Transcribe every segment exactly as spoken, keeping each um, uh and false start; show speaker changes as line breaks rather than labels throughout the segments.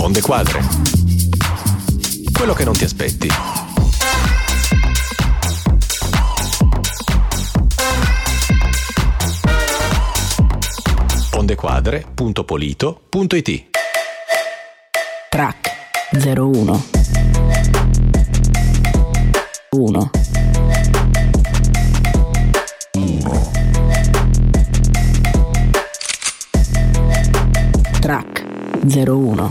Onde Quadre. Quello che non ti aspetti. ondequadre punto polito punto it.
Track zero uno uno Track zero uno.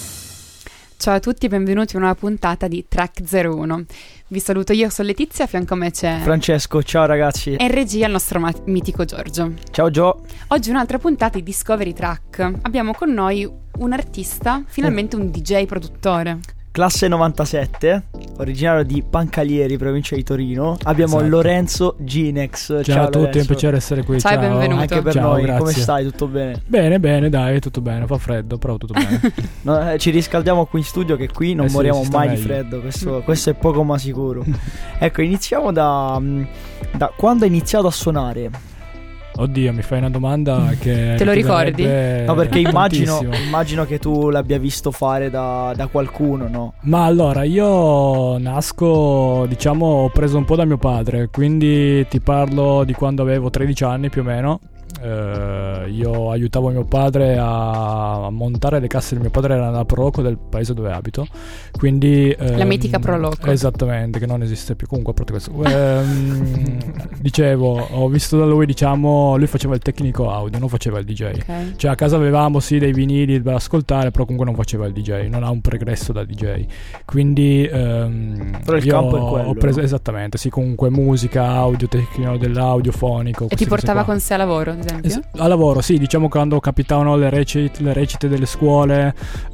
Ciao a tutti e benvenuti a una nuova puntata di Track zero uno. Vi saluto, io sono Letizia, a fianco a me c'è
Francesco, ciao ragazzi.
E in regia il nostro ma- mitico Giorgio.
Ciao Gio.
Oggi un'altra puntata di Discovery Track. Abbiamo con noi un artista, finalmente un D J produttore.
Classe novantasette, originario di Pancalieri, provincia di Torino. Abbiamo
Esatto.
Lorenzo Ginex.
Ciao,
ciao
a tutti,
Lorenzo.
è un piacere essere qui.
Ciao e benvenuto.
Anche per
Ciao,
noi,
grazie.
come stai? Tutto bene?
Bene, bene, dai, tutto bene. Fa freddo, però tutto bene.
No, eh, ci riscaldiamo qui in studio, che qui non
Eh sì,
moriamo
si sta
mai di
meglio.
freddo. Questo, questo è poco ma sicuro. Ecco, iniziamo da, da quando hai iniziato a suonare.
Oddio, mi fai una domanda che
Te lo ricordi?
richiederebbe
No, perché immagino,
tantissimo.
immagino che tu l'abbia visto fare da, da qualcuno, no?
Ma allora, io nasco, diciamo, ho preso un po' da mio padre, quindi ti parlo di quando avevo tredici anni più o meno. Eh, io aiutavo mio padre a montare le casse del mio padre, era la Proloco del paese dove abito, quindi ehm,
La mitica Proloco.
esattamente, che non esiste più, comunque a parte questo. Ehm, dicevo, ho visto da lui, diciamo, lui faceva il tecnico audio, non faceva il D J.
Ok.
Cioè a casa avevamo sì dei vinili da ascoltare, però comunque non faceva il D J, non ha un pregresso da D J. Quindi ehm,
Però il
io
campo è quello,
ho preso
no?
esattamente, sì, comunque musica, audio, tecnico dell'audiofonico.
E
queste
ti
cose
portava
qua.
con sé a lavoro, ad esempio?
Es- a lavoro, sì, diciamo quando capitavano le recite, le recite delle scuole,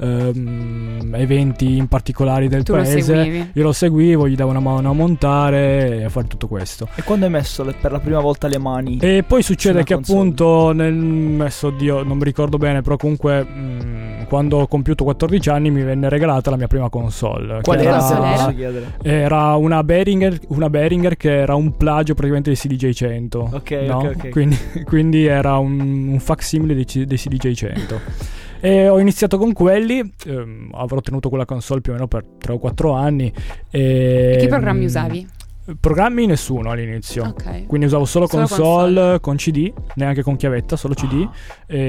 ehm, eventi in particolari del
Tu lo
paese,
seguivi?
io lo seguivo, gli davo una mano a montare e a fare tutto questo.
E quando hai messo le- per la prima volta le mani?
E poi succede
Sulla
che
console.
appunto nel messo oddio, non mi ricordo bene, però comunque mh, quando ho compiuto quattordici anni mi venne regalata la mia prima console.
Qual
che
era?
console
Se
era?
posso chiedere.
Era una Behringer, una Behringer che era un plagio praticamente dei C D J cento.
Ok,
no?
ok, ok.
Quindi, quindi era un, un facsimile dei, C- dei C D J cento. E ho iniziato con quelli, ehm, avrò tenuto quella console più o meno per tre o quattro anni. E,
E che programmi usavi?
Programmi nessuno all'inizio.
Ok.
Quindi usavo solo,
Solo
console,
console.
con C D, neanche con chiavetta, solo C D.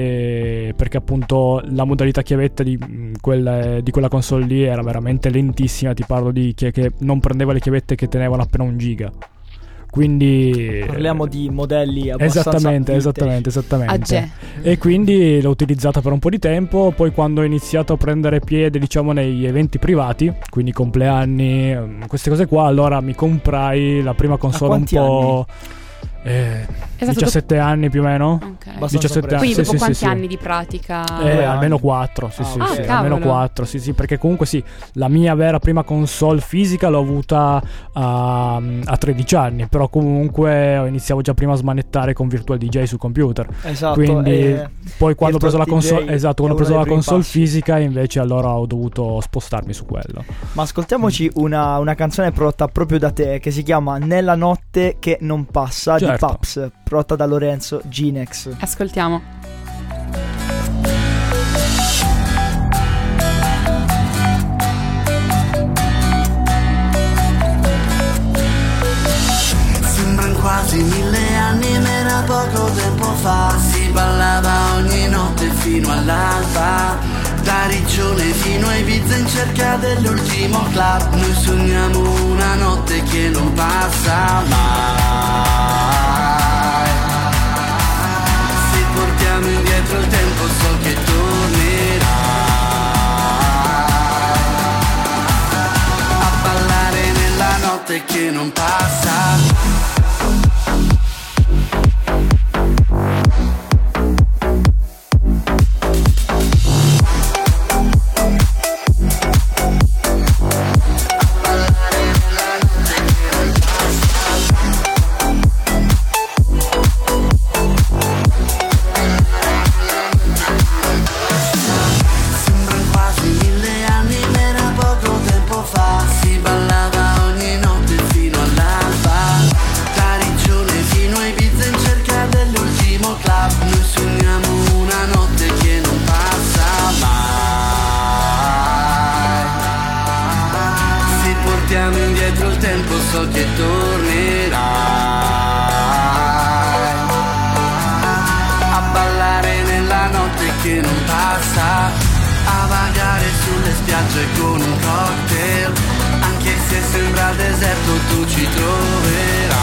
E perché appunto la modalità chiavetta di, mh, quella, di quella console lì era veramente lentissima. Ti parlo di chi è che non prendeva le chiavette che tenevano appena un giga. Quindi
Parliamo di modelli abbastanza
esattamente,
vintage.
esattamente, esattamente.
Agge.
E quindi l'ho utilizzata per un po' di tempo. Poi quando ho iniziato a prendere piede, diciamo, negli eventi privati, quindi compleanni, ehm, queste cose qua, allora mi comprai la prima console un
quanti
po'. Eh,
È stato
diciassette anni più o meno.
Ok.
Abbastanza
diciassette
presto.
anni.
Quindi
sì,
dopo
sì,
quanti
sì, sì.
anni di pratica?
Eh,
Due
almeno
anni.
quattro, sì,
Ah,
sì,
ok.
sì,
Ah,
almeno
cavolo.
quattro, sì, sì, perché comunque sì, la mia vera prima console fisica l'ho avuta a, a tredici anni, però comunque iniziavo già prima a smanettare con Virtual D J sul computer.
Esatto.
Quindi
eh,
poi quando ho preso la
Virtual D J
console, esatto, quando ho
è
preso
uno
la
dei primi
console
passi.
fisica, invece allora ho dovuto spostarmi su quello.
Ma ascoltiamoci una, una canzone prodotta proprio da te, che si chiama Nella notte che non passa, di
Certo.
Paps, prodotta da Lorenzo Ginex.
Ascoltiamo.
Sembran quasi mille anni, ma era poco tempo fa. Si ballava ogni notte fino all'alba, da Riccione fino a Ibiza in cerca dell'ultimo club. Noi sogniamo una notte che non passa mai. Se portiamo indietro il tempo so che tornerai a ballare nella notte che non passa. Sembran quasi mille anni, ma era poco tempo fa. Si ballava ogni notte fino all'alba, so che tornerai a ballare nella notte che non passa, a vagare sulle spiagge con un cocktail, anche se sembra deserto tu ci troverai,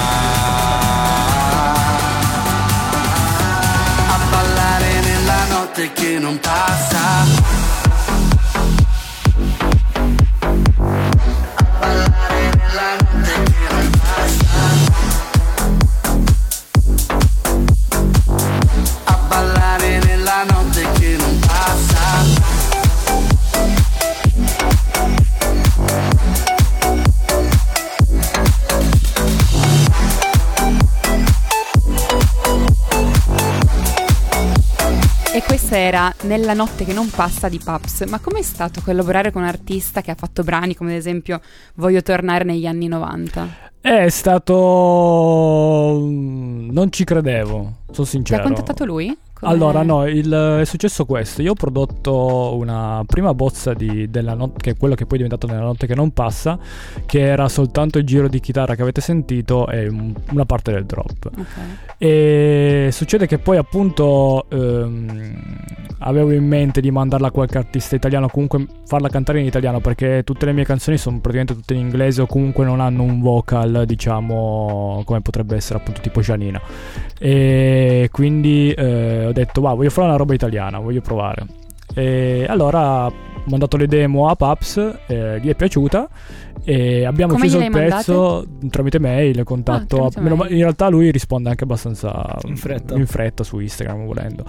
a ballare nella notte che non passa.
E questa era Nella notte che non passa di Paps. Ma com'è stato collaborare con un artista che ha fatto brani come ad esempio Voglio tornare negli anni novanta?
È stato... non ci credevo, sono sincero.
Ti ha contattato lui? Come...
Allora no, il, è successo questo. Io ho prodotto una prima bozza di, della not- che è quello che poi è diventato Nella notte che non passa, che era soltanto il giro di chitarra che avete sentito e un, una parte del drop.
Okay.
E succede che poi appunto ehm, avevo in mente di mandarla a qualche artista italiano, comunque farla cantare in italiano, perché tutte le mie canzoni sono praticamente tutte in inglese o comunque non hanno un vocal, diciamo, come potrebbe essere appunto tipo Janina. E quindi eh, ho detto va, voglio fare una roba italiana, voglio provare. E allora ho mandato le demo a Paps, eh, gli è piaciuta e abbiamo
Come
chiuso il pezzo
mandate?
Tramite mail, contatto.
Ah, tramite mail.
In realtà lui risponde anche abbastanza
In fretta.
in fretta su Instagram volendo,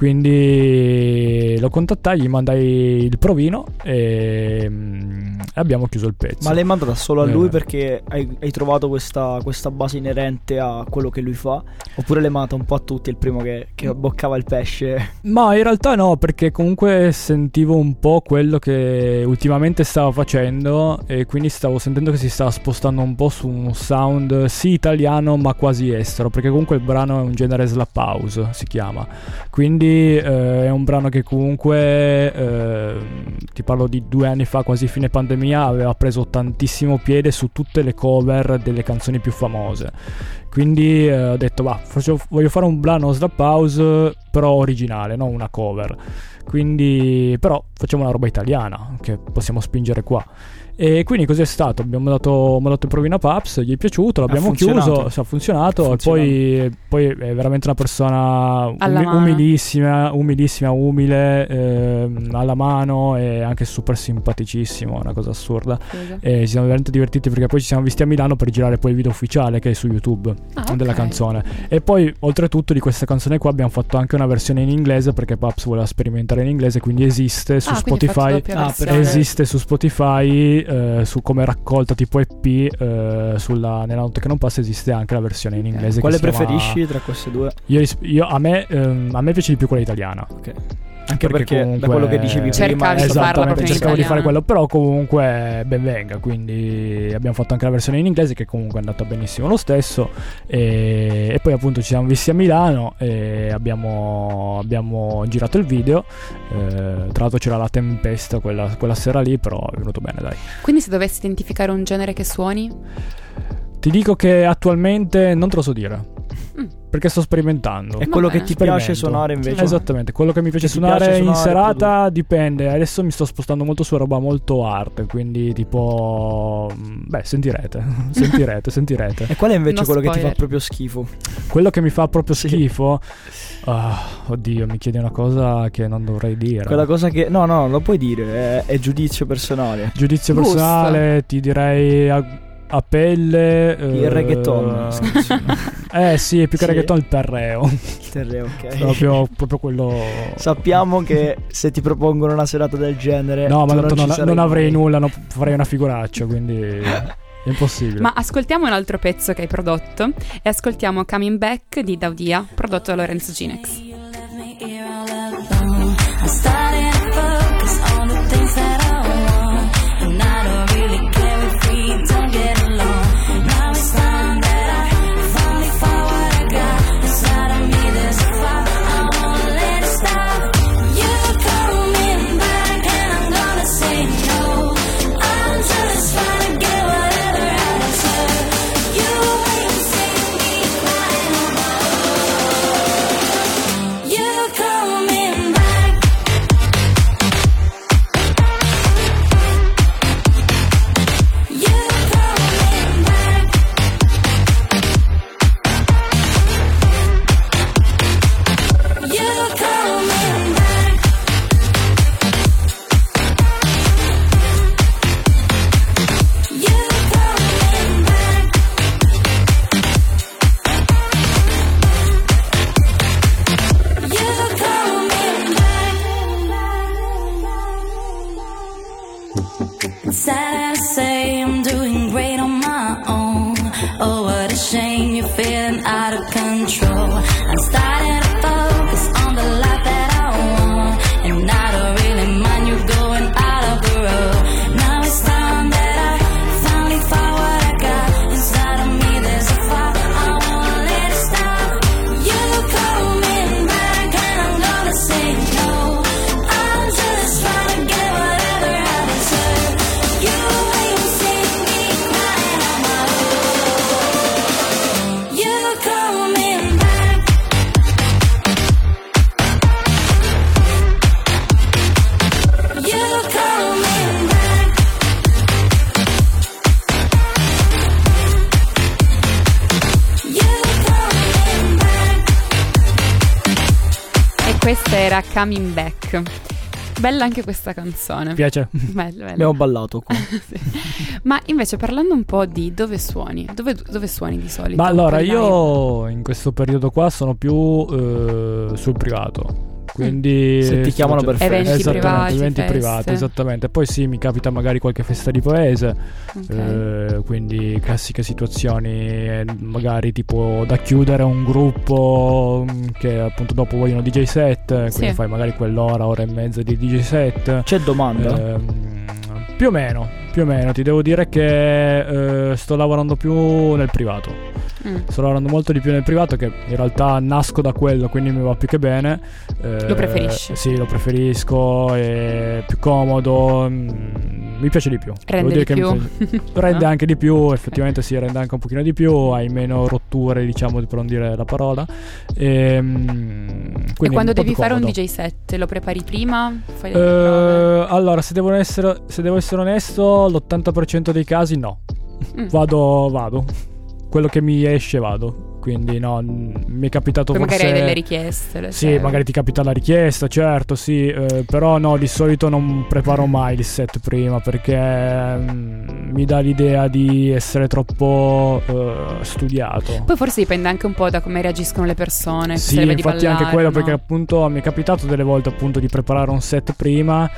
quindi lo contattai, gli mandai il provino e mm, abbiamo chiuso il pezzo.
Ma l'hai mandata solo a lui
Eh.
perché hai, hai trovato questa, questa base inerente a quello che lui fa? Oppure l'hai mandata un po' a tutti, il primo che, che boccava il pesce?
Ma in realtà no, perché comunque sentivo un po' quello che ultimamente stava facendo e quindi stavo sentendo che si stava spostando un po' su un sound sì italiano ma quasi estero, perché comunque il brano è un genere slap house, si chiama. Quindi eh, è un brano che comunque eh, ti parlo di due anni fa, quasi fine pandemia, aveva preso tantissimo piede su tutte le cover delle canzoni più famose. Quindi eh, ho detto va, faccio, voglio fare un brano slap house però originale, non una cover. Quindi però facciamo una roba italiana che possiamo spingere qua. E quindi così è stato, abbiamo dato, abbiamo dato il provino a Paps, gli è piaciuto, l'abbiamo chiuso, ha funzionato, e poi, poi è veramente una persona
Alla
umi-
mano.
umilissima, umilissima, umile, ehm, alla mano e anche super simpaticissimo, una cosa assurda.
Figa.
E ci siamo veramente divertiti perché poi ci siamo visti a Milano per girare poi il video ufficiale che è su YouTube
Ah,
della
ok.
canzone. E poi oltretutto di questa canzone qua abbiamo fatto anche una versione in inglese perché Paps voleva sperimentare in inglese, quindi esiste su
Ah, quindi hai fatto
Spotify.
doppia
Ah,
versione.
Esiste su Spotify, eh, su come raccolta tipo E P, eh, sulla Nella notte che non passa esiste anche la versione in
Ok.
inglese.
Quale
che si chiama-
preferisci tra queste due?
Io, ris- io- a, me, ehm, a me piace di più quella italiana.
Ok. Anche perché,
comunque-
da quello che dicevi
Cercavi
prima
di
è
farla
Esattamente,
proprio in
cercavo di fare
italiano.
quello, però comunque ben venga, quindi abbiamo fatto anche la versione in inglese che comunque è andata benissimo lo stesso e, e poi appunto ci siamo visti a Milano e abbiamo, abbiamo girato il video, eh, tra l'altro c'era la tempesta quella, quella sera lì, però è venuto bene dai.
Quindi se dovessi identificare un genere che suoni?
Ti dico che attualmente non te lo so dire
Mm.
perché sto sperimentando.
È quello
Vabbè.
che ti piace
Sperimento.
suonare invece?
Esattamente, quello che mi piace
Che ti
suonare,
piace
in
suonare,
serata
produrre.
dipende. Adesso mi sto spostando molto su roba molto art, quindi tipo beh, sentirete, sentirete, sentirete.
E qual è invece
No
quello che ti fa
spoiler.
proprio schifo?
Quello che mi fa proprio
Sì.
schifo. Ah, oddio, mi chiedi una cosa che non dovrei dire.
Quella cosa che... No, no, lo puoi dire, è, è giudizio personale.
Giudizio
Gusto.
personale, ti direi a, a pelle.
Il
eh,
reggaeton.
Eh sì, più che
Sì.
reggaeton il perreo.
Il terreo, ok.
proprio, proprio quello.
Sappiamo che se ti propongono una serata del genere...
No, ma
tu
non,
ci
non,
sarai
non avrei
mai.
nulla, no, farei una figuraccia, quindi è impossibile.
Ma ascoltiamo un altro pezzo che hai prodotto e ascoltiamo Coming Back di Daudia, prodotto da Lorenzo Ginex.
I'm starting to focus on the things that I want, and I don't really care if we don't get along. Now it's time that I finally find what I got inside of me. There's a fire, I won't let it stop. You're coming back, and I'm gonna say no. I'm just trying to get whatever I deserve. It's sad to say I'm doing great on my own. Oh, what a shame you're feeling out of control. I'm starting to focus on the life that I want, and I don't really mind you going out of the road. Now it's time that I finally find what I got inside of me. There's a fire, I won't let it stop. You coming back and I'm gonna say no. I'm just trying to get whatever I deserve. You ain't seen me crying on my own. You coming back. You coming back. You coming back.
E questa era Coming Back. Bella anche questa canzone.
Piace?
Bella, bella.
Abbiamo ballato qua.
Sì. Ma invece parlando un po' di dove suoni, dove, dove suoni di solito?
Ma allora
Poi
io in questo periodo qua sono più eh, sul privato. Quindi
Se ti chiamano per
feste. Eventi
esattamente,
privati,
eventi
feste.
privati, esattamente. Poi sì, mi capita magari qualche festa di paese,
Ok.
eh, quindi classiche situazioni, eh, magari tipo da chiudere un gruppo mm, che appunto dopo vogliono D J set, quindi
Sì.
fai magari quell'ora, ora e mezza di D J set.
C'è domanda?
Ehm, più o meno, più o meno. Ti devo dire che eh, sto lavorando più nel privato.
Mm.
Sto lavorando molto di più nel privato, che in realtà nasco da quello, quindi mi va più che bene. Eh,
Lo preferisci?
Sì, lo preferisco, è più comodo, mm, mi piace di più.
Rende
Devo
di
dire che
più.
mi piace- rende
No?
anche di più, effettivamente sì, rende anche un pochino di più, hai meno rotture, diciamo, per non dire la parola. E, mm,
E
quindi
quando
un po'
devi
più
fare un
comodo.
D J set, lo prepari prima? Fai le prove?
Eh, allora, se devo essere, se devo essere onesto, l'ottanta per cento dei casi no.
Mm.
Vado, vado. Quello che mi esce vado. Quindi no, n- mi è capitato
Poi
forse...
magari hai delle richieste. le
Sì,
serve.
magari ti capita la richiesta, certo, sì, eh, però no, di solito non preparo mai il set prima perché mm, mi dà l'idea di essere troppo eh, studiato.
Poi forse dipende anche un po' da come reagiscono le persone. se
Sì,
le vedi
infatti
ballare,
anche quello,
no?
perché appunto mi è capitato delle volte appunto di preparare un set prima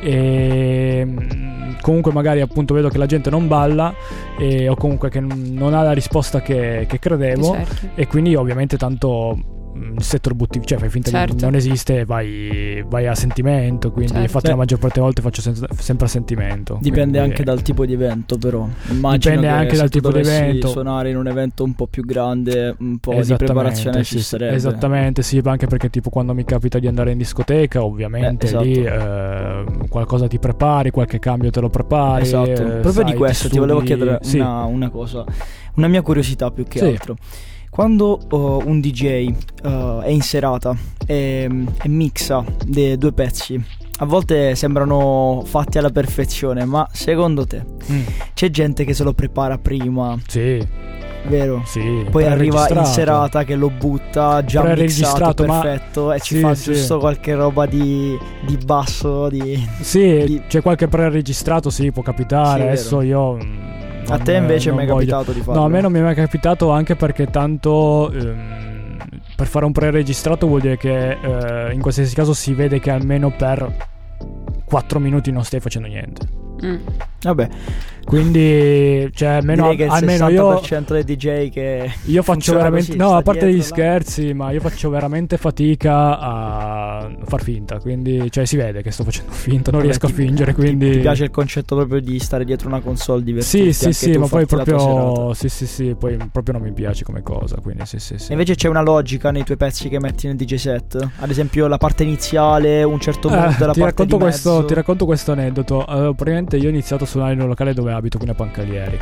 e mm, comunque magari appunto vedo che la gente non balla e, o comunque che n- non ha la risposta che, che credevo,
Cerchi.
e quindi ovviamente tanto mm, il set lo butti, cioè fai finta
Certo.
di non esiste e vai, vai a sentimento, quindi
Certo.
infatti la maggior parte delle volte faccio sen- sempre a sentimento.
Dipende
quindi-
anche dal tipo di evento, però immagino
Dipende
che
anche
se
dal
tu
tipo di
dovessi
evento.
suonare in un evento un po' più grande, un po' di
Esattamente,
preparazione
sì,
ci
sì,
sarebbe.
esattamente, sì, anche perché tipo quando mi capita di andare in discoteca, ovviamente
Eh, esatto.
lì eh, qualcosa ti prepari, qualche cambio te lo prepari.
Esatto,
eh,
proprio
sai,
di questo ti,
studi-
volevo chiedere
sì.
una, una cosa, una mia curiosità più che
Sì.
altro. Quando oh, un D J uh, è in serata e, e mixa dei due pezzi, a volte sembrano fatti alla perfezione, ma secondo te
Mm,
c'è gente che se lo prepara prima,
sì,
vero?
sì.
Poi arriva in
preregistrato.
serata che lo butta già mixato,
Preregistrato, ma-
perfetto, e ci
sì,
fa
sì.
giusto qualche roba di, di basso, di...
Sì,
di-
c'è qualche preregistrato, sì, può capitare.
Sì, è
Adesso
vero.
io mm,
A
non-
te invece
non
mi è
voglio-
capitato di farlo?
No, a me non mi è mai capitato, anche perché tanto ehm, per fare un preregistrato vuol dire che eh, in qualsiasi caso si vede che almeno per quattro minuti non stai facendo niente.
Mm.
Vabbè,
Quindi, cioè, almeno,
direi che il
almeno
sessanta
io,
per cento dei D J che
io faccio
funziona
veramente.
così,
No,
sta
a parte
dietro,
gli
là.
scherzi, ma io faccio veramente fatica a far finta. Quindi, cioè, si vede che sto facendo finta, non
Vabbè,
riesco a
ti-
fingere.
ti-
Quindi,
ti piace il concetto proprio di stare dietro una console divertente?
sì, sì,
anche
sì,
tu,
ma poi
farti la tua
proprio.
serata.
Sì, sì, sì, poi proprio non mi piace come cosa. Quindi, sì, sì, sì.
E invece c'è una logica nei tuoi pezzi che metti nel D J set? Ad esempio la parte iniziale, un certo
Eh,
mood, la
ti,
parte
racconto
di
questo,
mezzo.
ti racconto questo aneddoto. Allora, praticamente io ho iniziato a suonare in un locale dove abito, quindi a Pancalieri.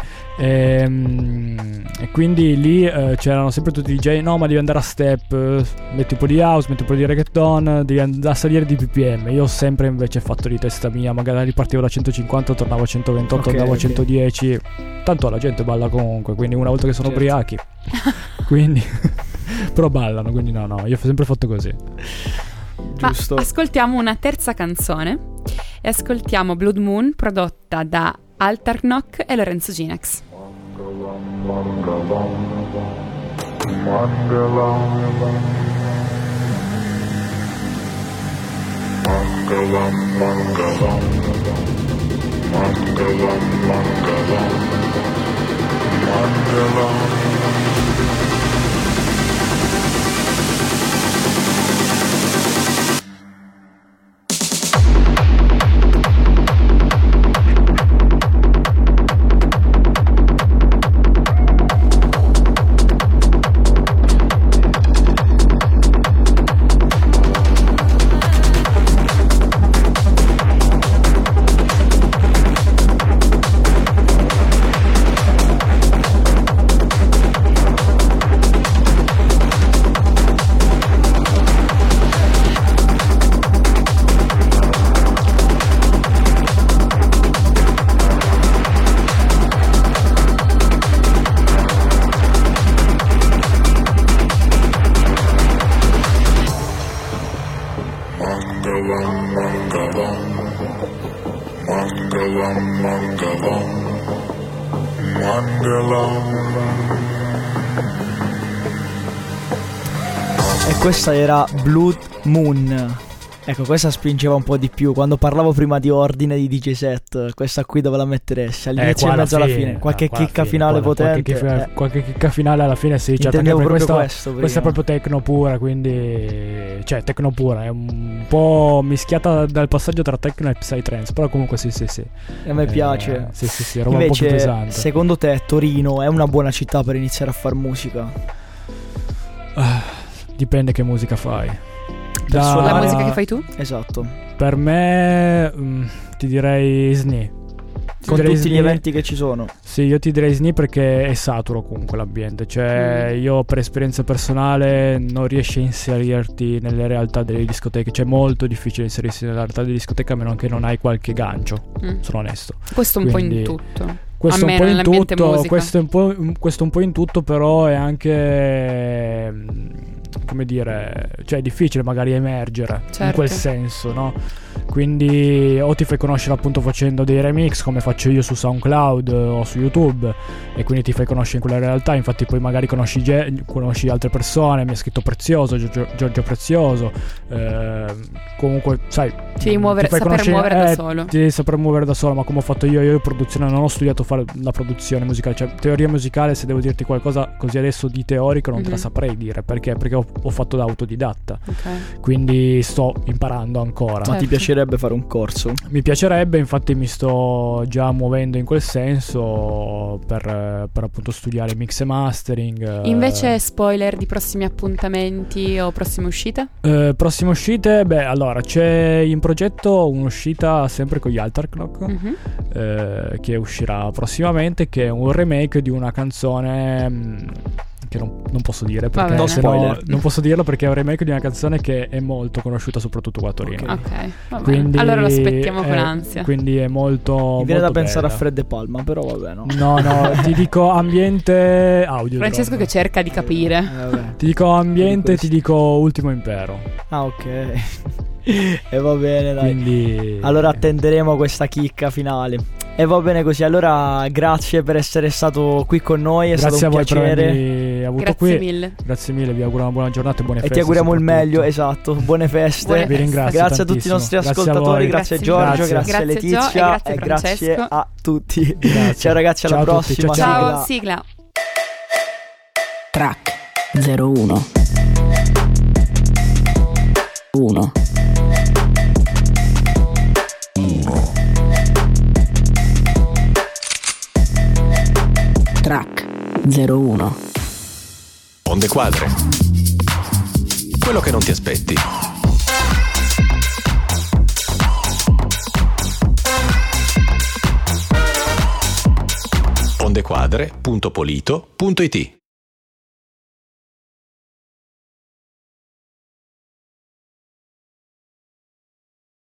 E, e quindi lì eh, c'erano sempre tutti i D J. No, ma devi andare a step, eh, metti un po' di house, metti un po' di reggaeton, devi andare a salire di B P M. Io ho sempre invece fatto di testa mia. Magari partivo da centocinquanta, tornavo a centoventotto,
Ok,
andavo
ok.
a centodieci. Tanto la gente balla comunque, quindi una volta che sono
Certo.
ubriachi. Quindi però ballano, quindi no, no, io ho sempre fatto così.
Ma
Giusto.
ascoltiamo una terza canzone e ascoltiamo Blood Moon, prodotta da Altarknock e Lorenzo Ginex.
Mangalam, Mangalam, Mangalam, Mangalam, Mangalam.
E questa era Blood Moon. Ecco, questa spingeva un po' di più. Quando parlavo prima di ordine di D J set, questa qui dove la metteresti? All'inizio
Eh,
e
qua
mezzo
alla
alla
fine,
fine. Qualche
ah, qua alla
chicca
fine,
finale
qua-
potente.
Qualche, chicca-
eh.
qualche chicca finale alla fine sì, cioè,
Intendevo
perché
proprio
questa,
questo prima.
questa è proprio techno pura, quindi cioè techno pura, è un po' mischiata dal passaggio tra techno e psytrance, però comunque sì sì sì.
A me
Eh,
piace.
Sì sì sì, roba un po' più
Invece,
pesante.
secondo te Torino è una buona città per iniziare a far musica?
Ah, dipende che musica fai.
Per
Da-
La
suonare-
musica che fai tu?
Esatto.
Per me mm, ti direi S N I. Ti
Con
direi
tutti
S N I.
gli eventi che ci sono.
Sì, io ti direi S N I perché è saturo comunque l'ambiente. Cioè,
Mm.
io per esperienza personale non riesci a inserirti nelle realtà delle discoteche. Cioè, è molto difficile inserirsi nella realtà delle discoteche a meno che non hai qualche gancio.
Mm.
Sono onesto.
Questo un
Quindi-
po' in tutto.
Questo un
Almeno
po' in
nell'ambiente
tutto,
musica.
questo è un po', questo un po' in tutto, però è anche mm, come dire, cioè è difficile magari emergere in
Certo.
quel senso, no? Quindi o ti fai conoscere appunto facendo dei remix come faccio io su SoundCloud o su YouTube, e quindi ti fai conoscere in quella realtà. Infatti poi magari conosci, ge- conosci altre persone. Mi ha scritto Prezioso, Giorgio, Giorgio Prezioso, eh, comunque sai,
Ti devi muovere-
ti fai
saper
conoscere-
muovere da
eh,
solo.
ti devi saper muovere da solo. Ma come ho fatto io, io in produzione non ho studiato a fare la produzione musicale, cioè teoria musicale, se devo dirti qualcosa così adesso di teorico non te la
Mhm.
saprei dire. Perché? Perché ho, ho fatto da autodidatta,
Ok.
quindi sto imparando ancora.
Ma
Certo.
ti piacerebbe fare un corso?
Mi piacerebbe, infatti mi sto già muovendo in quel senso per, per appunto studiare mix e mastering. eh.
Invece spoiler di prossimi appuntamenti o prossime uscite?
Eh, prossime uscite, beh, allora c'è in progetto un'uscita sempre con gli Altar Clock,
Mhm.
eh, che uscirà prossimamente, che è un remake di una canzone mh, che non, non posso dire
Va
perché
bene.
se no-
Spoiler.
non posso dirlo perché è un remake di una canzone che è molto conosciuta soprattutto qua a Torino.
Ok, va bene.
Quindi,
Allora lo aspettiamo con
eh,
ansia.
Quindi è molto
Mi viene da
molto
pensare
bella.
a Fred e Palma, però vabbè, no.
No, no, ti dico ambiente audio.
Francesco che cerca di capire.
Eh, vabbè.
Ti dico ambiente,
Questo.
ti dico Ultimo Impero.
Ah, ok. E va bene, dai.
Quindi
Allora attenderemo questa chicca finale. E va bene così. Allora grazie per essere stato qui con noi. È
grazie
stato
a
un
voi per
piacere.
avermi avuto
Grazie
qui.
mille.
Grazie mille, vi auguro una buona giornata e buone
E
feste.
ti auguriamo il
soprattutto.
meglio, esatto. Buone feste.
Buone
Vi ringrazio
Grazie a tutti i
tantissimo.
nostri
Grazie a
ascoltatori,
voi.
grazie,
Grazie
Giorgio,
mille.
grazie,
Grazie,
Letizia
Gio, e grazie
e grazie
Francesco.
a tutti.
Grazie.
Ciao ragazzi, alla
Ciao a tutti,
prossima.
ciao,
Ciao, sigla.
Track zero uno uno Track zero uno
Onde Quadre. Quello che non ti aspetti. ondequadre punto polito punto it